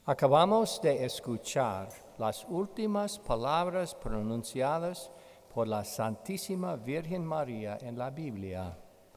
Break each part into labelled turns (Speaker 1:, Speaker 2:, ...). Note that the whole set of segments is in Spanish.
Speaker 1: Acabamos de escuchar las últimas palabras pronunciadas por la Santísima Virgen María en la Biblia.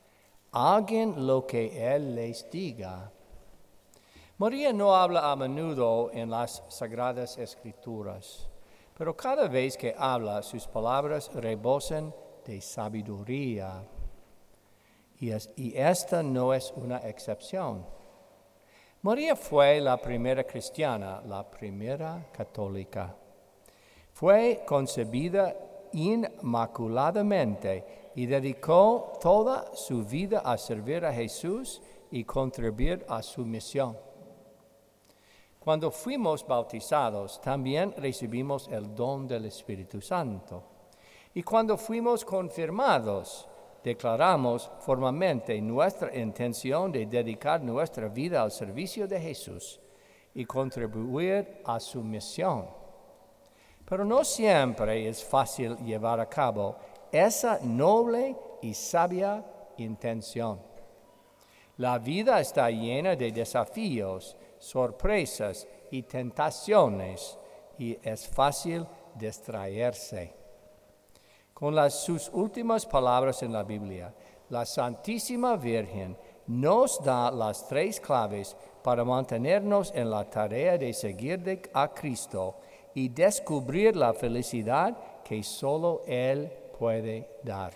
Speaker 1: Hagan lo que Él les diga. María no habla a menudo en las Sagradas Escrituras, pero cada vez que habla, sus palabras rebosan de sabiduría. Y esta no es una excepción. María fue la primera cristiana, la primera católica. Fue concebida inmaculadamente y dedicó toda su vida a servir a Jesús y contribuir a su misión. Cuando fuimos bautizados, también recibimos el don del Espíritu Santo. Y cuando fuimos confirmados, declaramos formalmente nuestra intención de dedicar nuestra vida al servicio de Jesús y contribuir a su misión. Pero no siempre es fácil llevar a cabo esa noble y sabia intención. La vida está llena de desafíos, sorpresas y tentaciones, y es fácil distraerse. Con sus últimas palabras en la Biblia, la Santísima Virgen nos da las 3 claves para mantenernos en la tarea de seguir a Cristo y descubrir la felicidad que solo Él puede dar.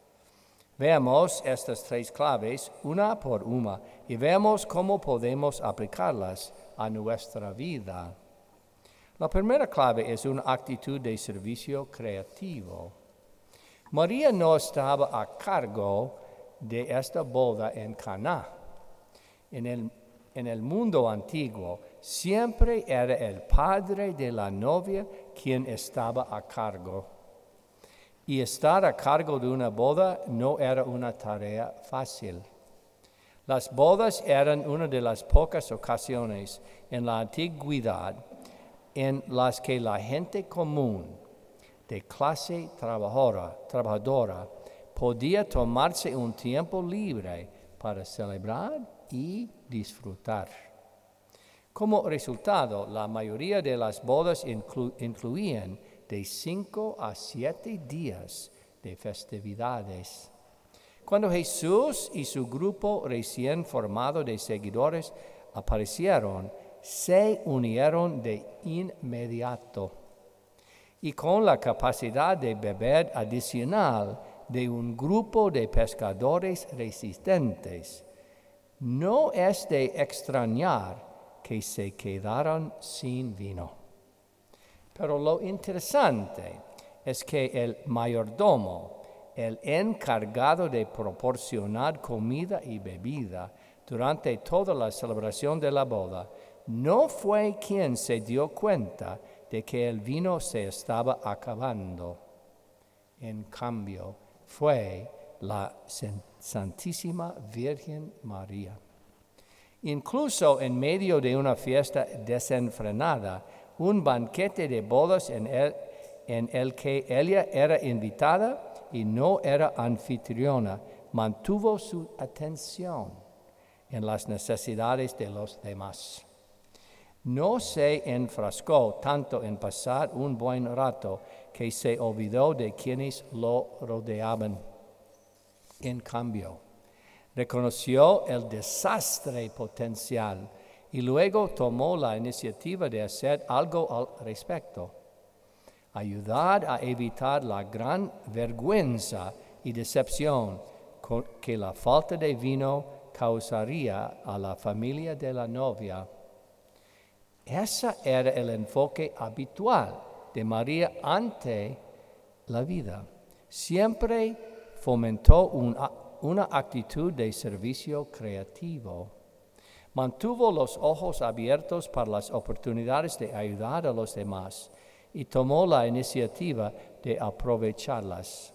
Speaker 1: Veamos estas 3 claves una por una y veamos cómo podemos aplicarlas a nuestra vida. La primera clave es una actitud de servicio creativo. María no estaba a cargo de esta boda en Caná. En el mundo antiguo, siempre era el padre de la novia quien estaba a cargo. Y estar a cargo de una boda no era una tarea fácil. Las bodas eran una de las pocas ocasiones en la antigüedad en las que la gente común, de clase trabajadora, podía tomarse un tiempo libre para celebrar y disfrutar. Como resultado, la mayoría de las bodas incluían de 5 a 7 días de festividades. Cuando Jesús y su grupo recién formado de seguidores aparecieron, se unieron de inmediato. Y con la capacidad de beber adicional de un grupo de pescadores resistentes, no es de extrañar que se quedaran sin vino. Pero lo interesante es que el mayordomo, el encargado de proporcionar comida y bebida durante toda la celebración de la boda, no fue quien se dio cuenta de que el vino se estaba acabando. En cambio, fue la Santísima Virgen María. Incluso en medio de una fiesta desenfrenada, un banquete de bodas en el que ella era invitada y no era anfitriona, mantuvo su atención en las necesidades de los demás. No se enfrascó tanto en pasar un buen rato que se olvidó de quienes lo rodeaban. En cambio, reconoció el desastre potencial y luego tomó la iniciativa de hacer algo al respecto. Ayudar a evitar la gran vergüenza y decepción que la falta de vino causaría a la familia de la novia. Ese era el enfoque habitual de María ante la vida. Siempre fomentó una actitud de servicio creativo. Mantuvo los ojos abiertos para las oportunidades de ayudar a los demás y tomó la iniciativa de aprovecharlas.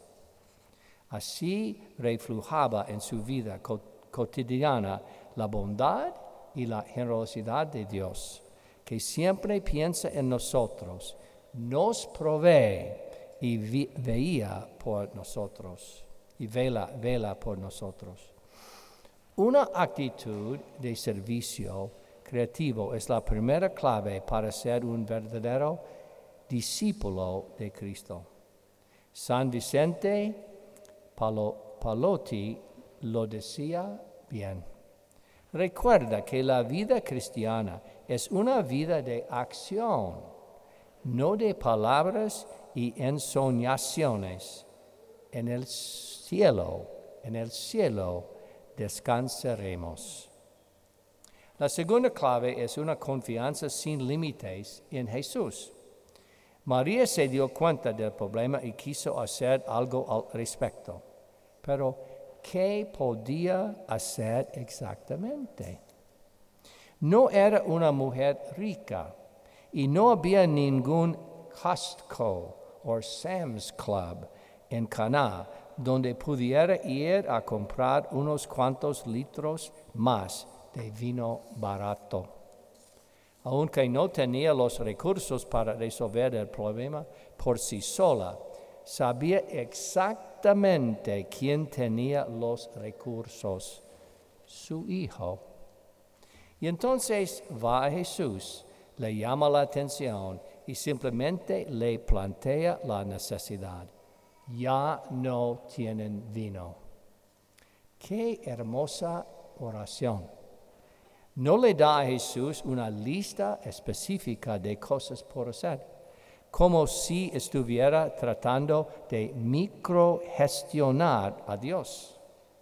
Speaker 1: Así reflejaba en su vida cotidiana la bondad y la generosidad de Dios, que siempre piensa en nosotros, nos provee y vela por nosotros. Una actitud de servicio creativo es la primera clave para ser un verdadero discípulo de Cristo. San Vicente Palotti lo decía bien. Recuerda que la vida cristiana es una vida de acción, no de palabras y ensoñaciones. En el cielo descansaremos. La segunda clave es una confianza sin límites en Jesús. María se dio cuenta del problema y quiso hacer algo al respecto. Pero, ¿qué podía hacer exactamente? No era una mujer rica y no había ningún Costco o Sam's Club en Caná donde pudiera ir a comprar unos cuantos litros más de vino barato. Aunque no tenía los recursos para resolver el problema por sí sola, sabía exactamente quién tenía los recursos: su hijo. Y entonces va a Jesús, le llama la atención y simplemente le plantea la necesidad. Ya no tienen vino. ¡Qué hermosa oración! No le da a Jesús una lista específica de cosas por hacer, como si estuviera tratando de microgestionar a Dios.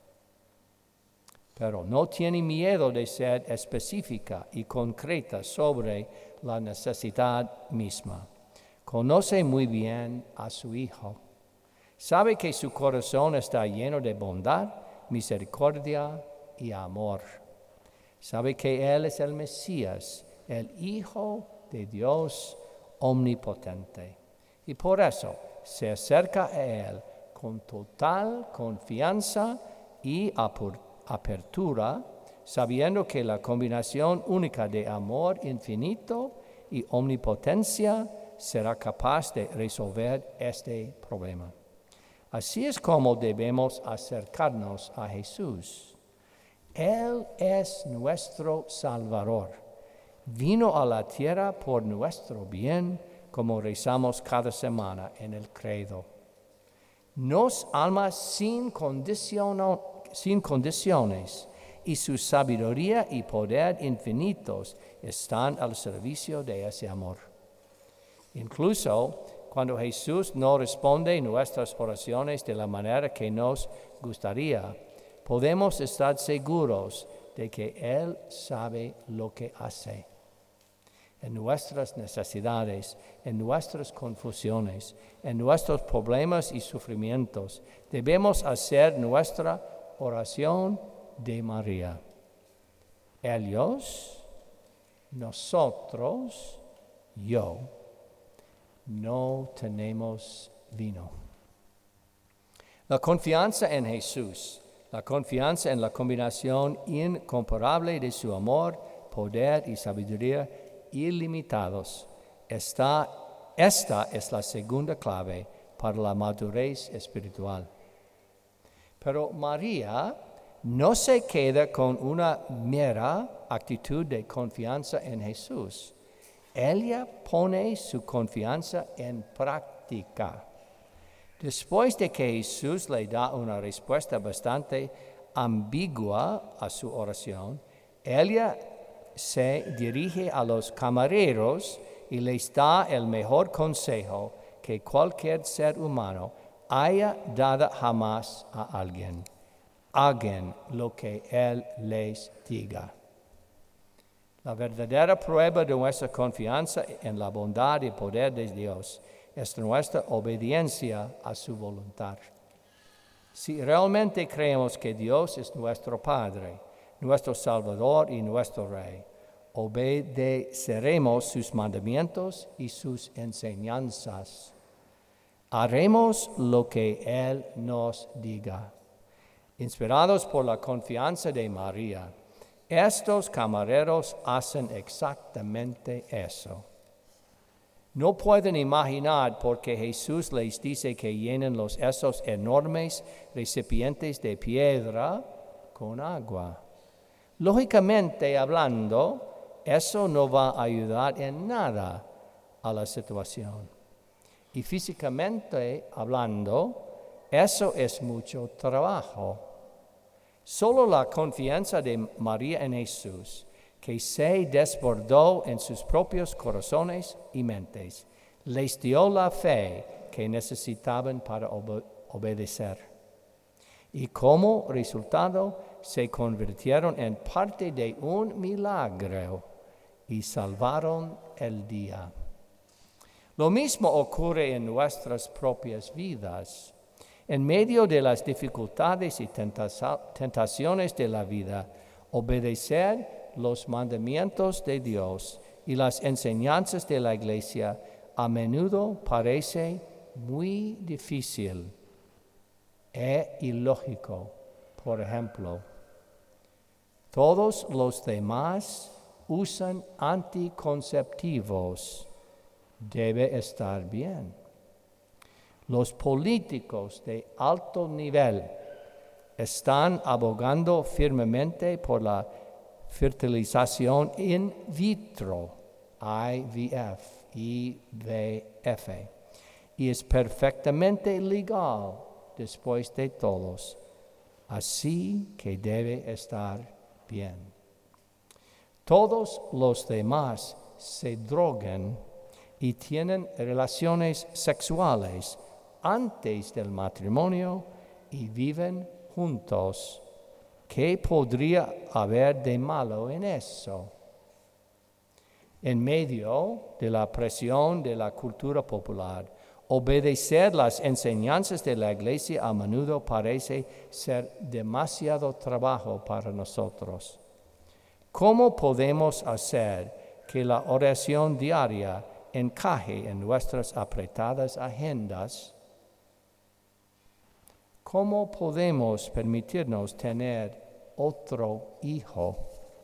Speaker 1: Pero no tiene miedo de ser específica y concreta sobre la necesidad misma. Conoce muy bien a su Hijo. Sabe que su corazón está lleno de bondad, misericordia y amor. Sabe que Él es el Mesías, el Hijo de Dios omnipotente. Y por eso se acerca a Él con total confianza y apertura, sabiendo que la combinación única de amor infinito y omnipotencia será capaz de resolver este problema. Así es como debemos acercarnos a Jesús. Él es nuestro Salvador. Vino a la tierra por nuestro bien, como rezamos cada semana en el credo. Nos ama sin condiciones, y su sabiduría y poder infinitos están al servicio de ese amor. Incluso cuando Jesús no responde nuestras oraciones de la manera que nos gustaría, podemos estar seguros de que Él sabe lo que hace. En nuestras necesidades, en nuestras confusiones, en nuestros problemas y sufrimientos, debemos hacer nuestra oración de María. Ellos, nosotros, yo, no tenemos vino. La confianza en Jesús, la confianza en la combinación incomparable de su amor, poder y sabiduría ilimitados. Esta es la segunda clave para la madurez espiritual. Pero María no se queda con una mera actitud de confianza en Jesús. Ella pone su confianza en práctica. Después de que Jesús le da una respuesta bastante ambigua a su oración, ella se dirige a los camareros y les da el mejor consejo que cualquier ser humano haya dado jamás a alguien. Hagan lo que Él les diga. La verdadera prueba de nuestra confianza en la bondad y poder de Dios es nuestra obediencia a su voluntad. Si realmente creemos que Dios es nuestro Padre, nuestro Salvador y nuestro Rey, obedeceremos sus mandamientos y sus enseñanzas. Haremos lo que Él nos diga. Inspirados por la confianza de María, estos camareros hacen exactamente eso. No pueden imaginar por qué Jesús les dice que llenen esos enormes recipientes de piedra con agua. Lógicamente hablando, eso no va a ayudar en nada a la situación. Y físicamente hablando, eso es mucho trabajo. Solo la confianza de María en Jesús, que se desbordó en sus propios corazones y mentes, les dio la fe que necesitaban para obedecer. Y como resultado, se convirtieron en parte de un milagro y salvaron el día. Lo mismo ocurre en nuestras propias vidas. En medio de las dificultades y tentaciones de la vida, obedecer los mandamientos de Dios y las enseñanzas de la Iglesia a menudo parece muy difícil e ilógico. Por ejemplo, todos los demás usan anticonceptivos. Debe estar bien. Los políticos de alto nivel están abogando firmemente por la fertilización in vitro, IVF, y es perfectamente legal después de todos, así que debe estar bien. Todos los demás se drogan y tienen relaciones sexuales antes del matrimonio y viven juntos. ¿Qué podría haber de malo en eso? En medio de la presión de la cultura popular, obedecer las enseñanzas de la Iglesia a menudo parece ser demasiado trabajo para nosotros. ¿Cómo podemos hacer que la oración diaria encaje en nuestras apretadas agendas? ¿Cómo podemos permitirnos tener otro hijo?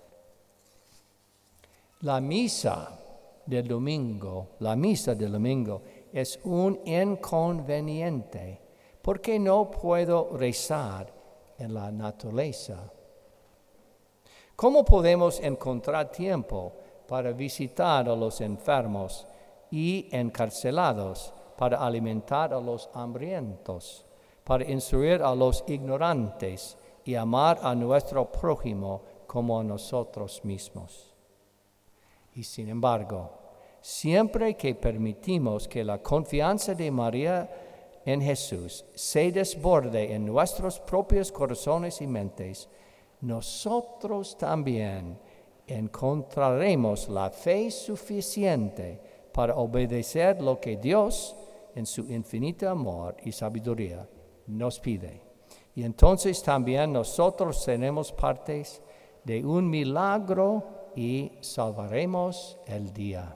Speaker 1: La misa del domingo es un inconveniente porque no puedo rezar en la naturaleza. ¿Cómo podemos encontrar tiempo para visitar a los enfermos y encarcelados, para alimentar a los hambrientos, para instruir a los ignorantes y amar a nuestro prójimo como a nosotros mismos? Y sin embargo, siempre que permitimos que la confianza de María en Jesús se desborde en nuestros propios corazones y mentes, nosotros también encontraremos la fe suficiente para obedecer lo que Dios, en su infinito amor y sabiduría, nos pide. Y entonces también nosotros seremos partes de un milagro y salvaremos el día.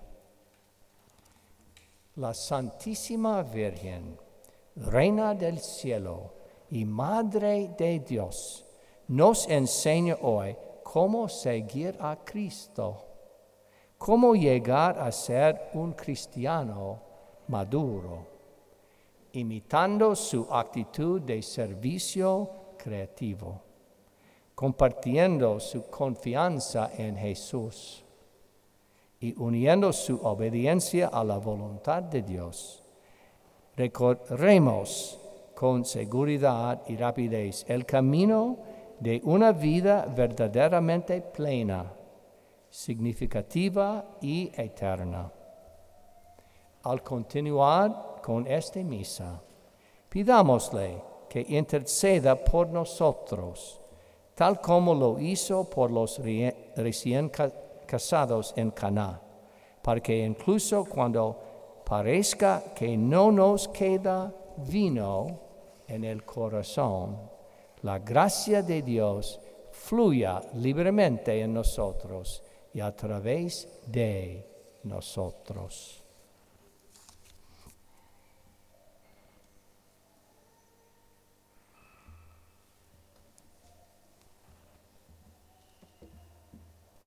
Speaker 1: La Santísima Virgen, Reina del Cielo y Madre de Dios, nos enseña hoy cómo seguir a Cristo, cómo llegar a ser un cristiano maduro, imitando su actitud de servicio creativo, compartiendo su confianza en Jesús y uniendo su obediencia a la voluntad de Dios. Recorremos con seguridad y rapidez el camino de una vida verdaderamente plena, significativa y eterna. Al continuar con esta misa, pidámosle que interceda por nosotros, tal como lo hizo por los recién casados en Caná, para que incluso cuando parezca que no nos queda vino en el corazón, la gracia de Dios fluya libremente en nosotros y a través de nosotros.